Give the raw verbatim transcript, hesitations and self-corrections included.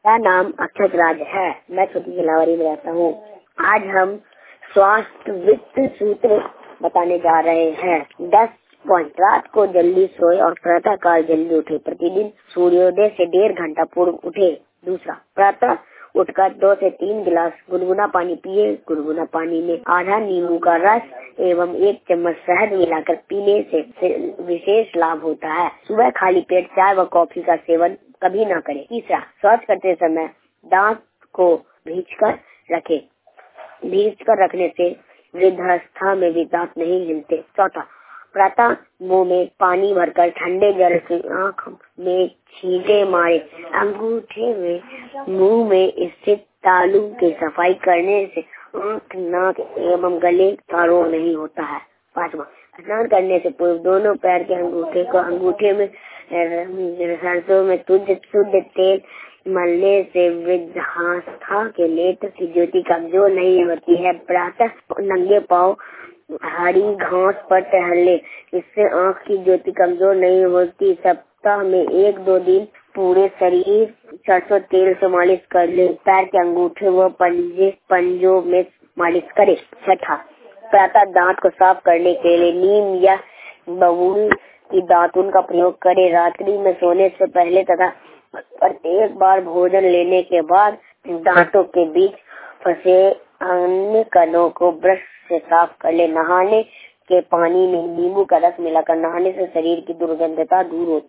मेरा नाम अक्षत राज है। मैं छोटी खिलावरी में रहता हूँ। आज हम स्वास्थ्य वित्त सूत्र बताने जा रहे हैं। दस पॉइंट रात को जल्दी सोए और प्रातः काल जल्दी उठे। प्रतिदिन सूर्योदय से डेढ़ घंटा पूर्व उठे। दूसरा, प्रातः उठकर दो से तीन गिलास गुनगुना पानी पिए। गुनगुना पानी में आधा नींबू का रस एवं एक चम्मच शहद मिलाकर पीने से विशेष लाभ होता है। सुबह खाली पेट चाय व कॉफी का सेवन कभी न करें। तीसरा, शौच करते समय दांत को भींच कर रखे। भींच कर रखने से वृद्धावस्था में भी दांत नहीं हिलते। चौथा, प्रातः मुंह में पानी भरकर ठंडे जल से आँख में छींटे मारे। अंगूठे में मुंह में स्थित तालू की सफाई करने से आँख, नाक एवं गले का रोग नहीं होता है। पांचवा, स्नान करने से पूर्व दोनों पैर के अंगूठे को अंगूठे में सरसों में शुद्ध शुद्ध तेल मलने से वृद्धावस्था के नेत्र की ज्योति कमजोर नहीं होती है। प्रातः नंगे पांव हरी घास पर टहले, इससे आँख की ज्योति कमजोर नहीं होती। सप्ताह में एक दो दिन पूरे शरीर सरसों तेल से मालिश कर ले। पैर के अंगूठे व पंजे पंजों में मालिश करे। छठा, प्रातः दांत को साफ करने के लिए नीम या बबूल की दातुन का प्रयोग करे। रात्रि में सोने से पहले तथा प्रत्येक बार भोजन लेने के बाद दांतों के बीच फंसे अन्य कणों को ब्रश से साफ कर ले। नहाने के पानी में नींबू का रस मिलाकर नहाने से शरीर की दुर्गंधता दूर होती है।